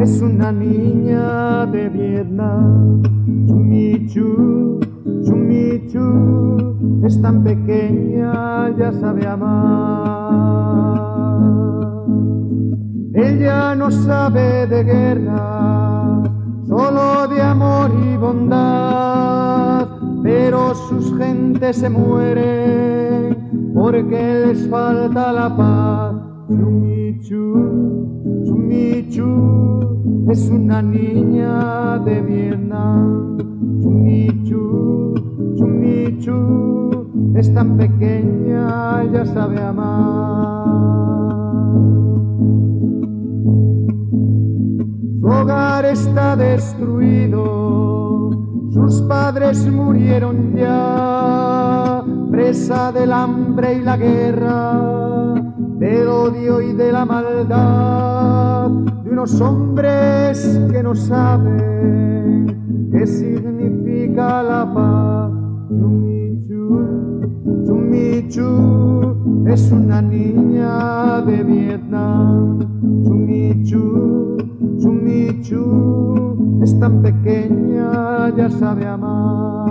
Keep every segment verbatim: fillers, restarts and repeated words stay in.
es una niña de Vietnam. Chumichu, Chumichu, es tan pequeña, ya sabe amar. Ella no sabe de guerra, solo de amor y bondad, pero sus gentes se mueren porque les falta la paz. Chumichu, Chumichu, es una niña de Vietnam. Chumichu, Chumichu, es tan pequeña, ya sabe amar. Su hogar está destruido, sus padres murieron ya, presa del hambre y la guerra, del odio y de la maldad, de unos hombres que no saben qué significa la paz. Chumichu, Chumichu, es una niña de Vietnam. Chumichu, Chumichu, es tan pequeña, ya sabe amar.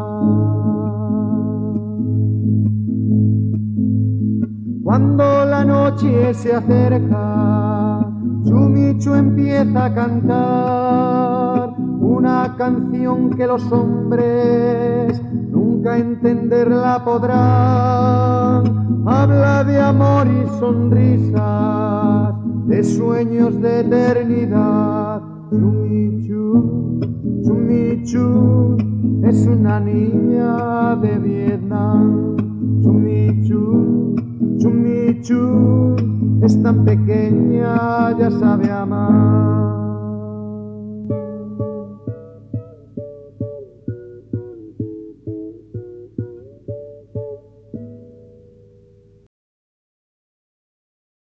Cuando la noche se acerca, Chumichu empieza a cantar una canción que los hombres nunca entenderla podrán. Habla de amor y sonrisas, de sueños de eternidad. Chumichu, Chumichu, es una niña de Vietnam. Chumichu, Chumichu, es tan pequeña, ya sabe amar.